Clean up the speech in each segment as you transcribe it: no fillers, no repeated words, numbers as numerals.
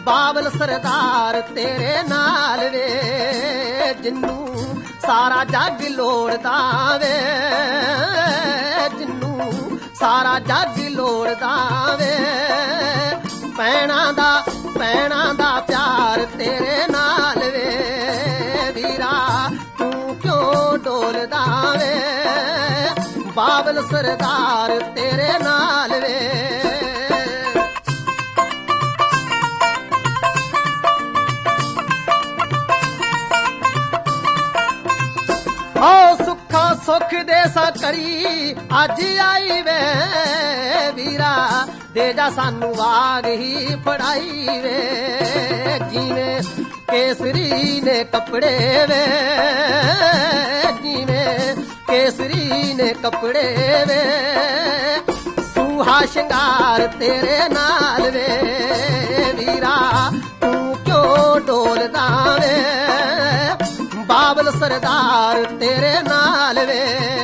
ਬਾਬਲ ਸਰਦਾਰ ਤੇਰੇ ਨਾਲ ਵੇ, ਜਿੰਨੂੰ ਸਾਰਾ ਜੱਗ ਲੋੜਦਾ ਵੇ, ਜਿੰਨੂੰ ਸਾਰਾ ਜੱਗ ਲੋੜਦਾ ਵੇ। ਭੈਣਾਂ ਦਾ ਪਿਆਰ ਤੇਰੇ ਨਾਲ ਵੇ, ਵੀਰਾ ਤੂੰ ਕਿਉਂ ਡੋਲਦਾ ਵੇ, ਬਾਬਲ ਸਰਦਾਰ ਤੇਰੇ ਨਾਲ ਵੇ। ਸੁੱਖਾਂ ਸੁੱਖ ਦੇ ਸਕਰੀ ਅੱਜ ਆਈ ਵੇ, ਵੀਰਾ ਦੇ ਜਾ ਸਾਨੂੰ ਵਾਗ ਹੀ ਫੜਾਈ ਵੇ। ਜਿਵੇਂ ਕੇਸਰੀ ਨੇ ਕੱਪੜੇ ਵੇ, ਜਿਵੇਂ ਕੇਸਰੀ ਨੇ ਕੱਪੜੇ ਵੇ, ਸੂਹਾ ਸ਼ਿੰਗਾਰ ਤੇਰੇ ਨਾਲ ਵੇ, ਵੀਰਾ ਤੂੰ ਕਿਉਂ ਡੋਲਦਾ ਵੇ, ਬਾਬਲ ਸਰਦਾਰ ਤੇਰੇ ਨਾਲ ਵੇ।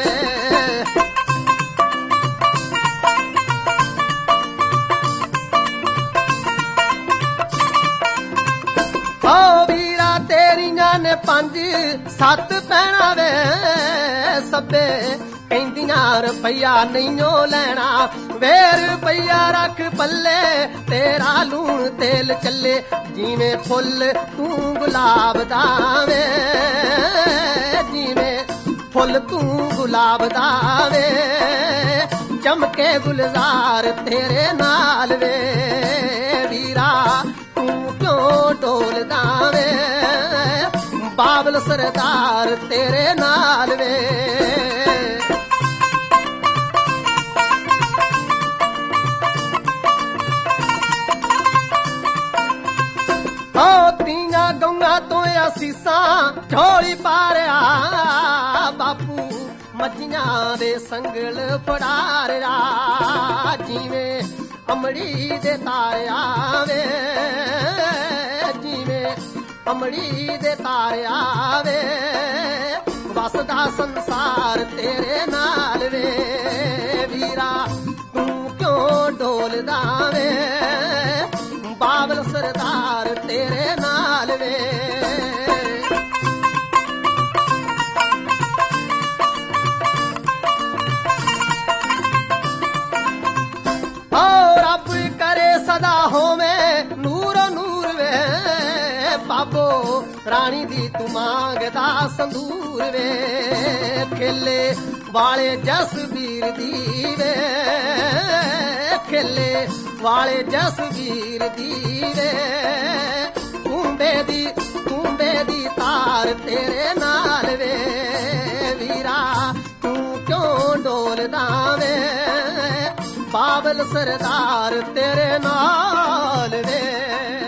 ਓ ਵੀਰਾ ਤੇਰੀਆਂ ਨੇ 5-7 ਭੈਣਾਂ ਵੇ, ਸਭੇ ਕਹਿੰਦੀਆਂ ਰੁਪਈਆ ਨਹੀਂਓ ਲੈਣਾ ਵੇ, ਰੁਪਈਆ ਰੱਖ ਪੱਲੇ ਤੇਰਾ ਲੂਣ ਤੇਲ ਚੱਲੇ, ਜਿਵੇਂ ਫੁੱਲ ਤੂੰ ਗੁਲਾਬ ਦਾ ਵੇ, ਜਿਵੇਂ ਫੁੱਲ ਤੂੰ ਗੁਲਾਬ ਦਾ ਵੇ, ਚਮਕੇ ਗੁਲਜ਼ਾਰ ਤੇਰੇ ਨਾਲ ਵੇ, ਵੀਰਾ ਤੂੰ ਕਿਉਂ ਡੋਲਦਾ ਵੇ, ਬਾਬਲ ਸਰਦਾਰ ਤੇਰੇ ਨਾਲ ਵੇ। ਤੀਆਂ ਗਊਆਂ ਤੋਂ ਅਸੀਸਾਂ ਝੋਲੀ ਪਾਰਿਆ, ਬਾਪੂ ਮੱਝੀਆਂ ਦੇ ਸੰਗਲ ਫੜਾ ਰਿਆ, ਜਿਵੇਂ ਅਮੜੀ ਦੇ ਤਾਰਿਆ ਵੇ, ਜਿਵੇਂ ਅਮੜੀ ਦੇ ਤਾਰਿਆ ਵੇ, ਵਸਦਾ ਸੰਸਾਰ ਤੇਰੇ ਨਾਲ ਵੇ, ਵੀਰਾ ਤੂੰ ਕਿਉਂ ਡੋਲਦਾ ਵੇ, ਬਾਬਲ ਸਰਦਾਰ ਤੇਰੇ ਨਾਲ ਵੇ। ਰੱਬ ਕਰੇ ਸਦਾ ਹੋਵੇ ਨੂਰੋ ਨੂਰ ਵੇ, ਬਾਬੋ ਰਾਣੀ ਦੀ ਤੂੰ ਮੰਗਦਾ ਸੰਦੂਰ ਵੇ, ਖੇਲੇ ਵਾਲੇ ਜਸਵੀਰ ਦੀ ਵੇ, ਖੇਲੇ ਵਾਲੇ ਜਸਵੀਰ ਦੀ ਵੇ, ਕੁੰਬੇ ਦੀ ਤਾਰ ਤੇਰੇ ਨਾਲ ਵੇ, ਵੀਰਾ ਤੂੰ ਕਿਉਂ ਡੋਲਦਾ ਵੇ, ਬਾਬਲ ਸਰਦਾਰ ਤੇਰੇ ਨਾਲ ਵੇ।